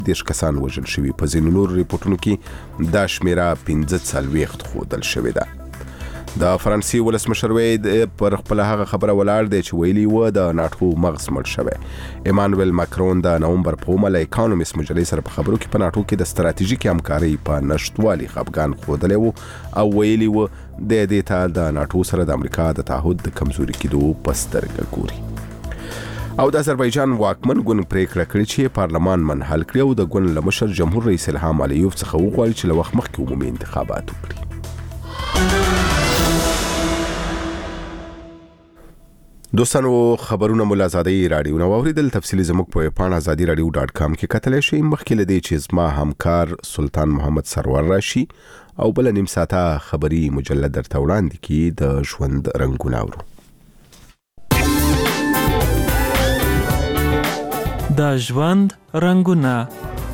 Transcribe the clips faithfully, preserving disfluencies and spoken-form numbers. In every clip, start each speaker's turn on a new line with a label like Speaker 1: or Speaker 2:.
Speaker 1: دېرش کسان وژل شوي. په ځینو نورو ریپورټونو کې دا شمیره پنځه څلوېښت ښودل شوې ده. د فرانسې ولسمشر وید پر خپل هغه خبره ولاړ دی چې ویلي و د ناټو مغز مړ شوی. ایمانویل ماکرون د نومبر په اومه له اکانومیست مجلې سره په خبرو کې په ناټو کې د ستراتیژیکې همکارۍ په نشتوالي خفګان ښودلی و او ویلي و د دې ته د ناټو سره د امریکا د تعهد د کمزوري کېدو په سترګه ګوري. او د آذربایجان واکمن ګوند پریکړه کړې چې پارلمان منحل کړي او د ګوند له مشر جمهور رئیس الهام علیوف څخه وغواړي چې له وخت مخکې عمومي انتخابات وکړي. دوستانو خبرونه مو له ازادۍ راډیو نه واوریدل. تفصیلي زموږ په ویبپاڼه ازادي راډیو ډاټ کام کې کتلی شئ. مخکې له دې چې زما همکار سلطان محمد سرور راشي او بله نیم ساعته خبري مجله درته وړاندې کړي د ژوند رنګونه اورو.
Speaker 2: د ژوند رنګونه.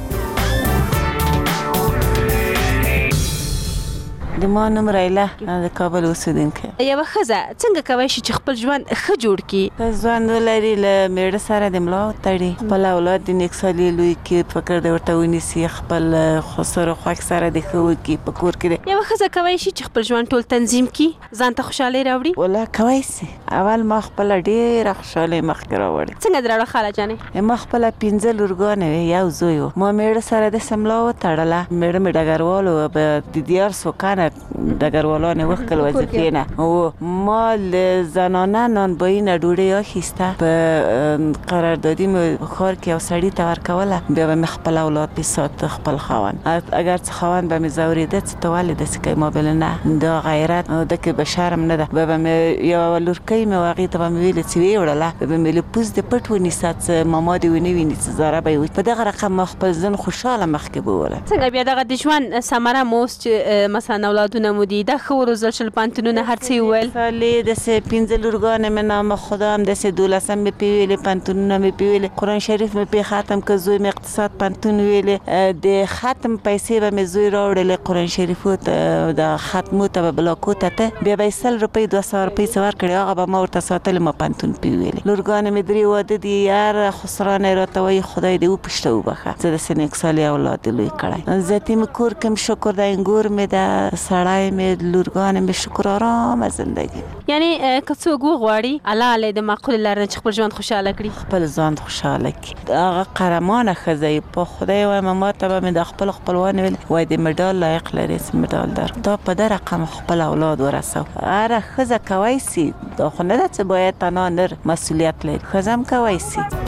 Speaker 3: د ما نوم ریله د کابل اوسیدونکې.
Speaker 4: یوه ښځه څنګه کولی شي چې خپل ژوند ښه جوړ کړي؟
Speaker 3: که ژوند ولري له مېړه سره د ملا وتړي، خپل اولاد د نیکسالي لوی کړي، فکر د ورته ونیسي، خپل خسر و خوښ سره د ښه وکړي په کور کې.
Speaker 4: یوه ښځه کولی شي چې خپل ژوند ټول تنظیم کړي، ځان ته خوشحالۍ راوړي؟
Speaker 3: والله کولی شي. اول ما خپله ډېره خوشحالۍ مخکې راوړې.
Speaker 4: څنګه دې راوړه خاله جانې؟
Speaker 3: ما خپله پنځه لورګانې وې، یو زوی و. ما مېړه سره داسې ملا وتړله. مېړه مې ډګروال و، به د دیارسو کانه ډګروالان وکړل وظیفې نه و. ما له زنانه نانبایی نه ډوډۍ اخیسته، په قراردادي مې ښار کې یو سړي ته ورکوله. بیا به مې خپل اولاد بساته، خپل خاوند. اگر څه خاوند به مې ځورېده چې ته ولې داسې کوې؟ ما بله نه، دا غیرت ده کې به شرم نه ده. بیا به مې یوه لورکۍ مې و، هغې ته به مې ویلې چې ویې وړله. بیا به مې له پوز د پټ ونیسه چې ماما دې ونه ویني چې زاره به یې وي. په دغه رقم ما خپل ځان خوشحاله مخکې بوله.
Speaker 4: څنګه بیا دغه د ژوند ثمره مو اوس چې مثلا اولادونه مو دي، دا ښه وروزل شل، پوهنتونونه هر څه یې وویل؟
Speaker 3: سالې داسې پنځه لورګانې مې نامه خدا هم داسې دولسم مې پې ویلې، پوهنتونونه مې پې ویلې، قرآن شریف مې پې ختم که، زوی مې اقتصاد پوهنتون ویلې. د ختم پیسې به مې زوی راوړلې قرآن شریفو ته، د ختمو ته به بلاکو ته ته بیا به یې سل روپۍ دوه سوه روپۍ څه ورکړې، هغه به ما ورته ساتلې. ما پوهنتون پې ویلې. لورګانې مې درې واده دي، هر خسرانه یې راته وایي خدای دې وپوښته وبخه، څه داسې نیکسالي اولاد دې لوی کړی. ذاتي مې کور کې مې شکر ده، انګور مې ده، سړی مې، لورګانې مې شکر آرامه زندگی.
Speaker 4: یعنی که څوک وغواړي الله علی د معقول لاره چې خپل ژوند خوشحاله کړي،
Speaker 3: خپل ځان خوشحاله کړي. هغه قهرمانه ښځه یې، په خدای وایم ما ته به مې د خپل خپلوان ویل وایي د مډال لایق لري، مډال در دا په ده رقم خپل اولاد ورسو. هره ښځه کولی سي، دا خو نه ده چې باید تنها نر مسؤلیت لري، ښځه هم کولی سي.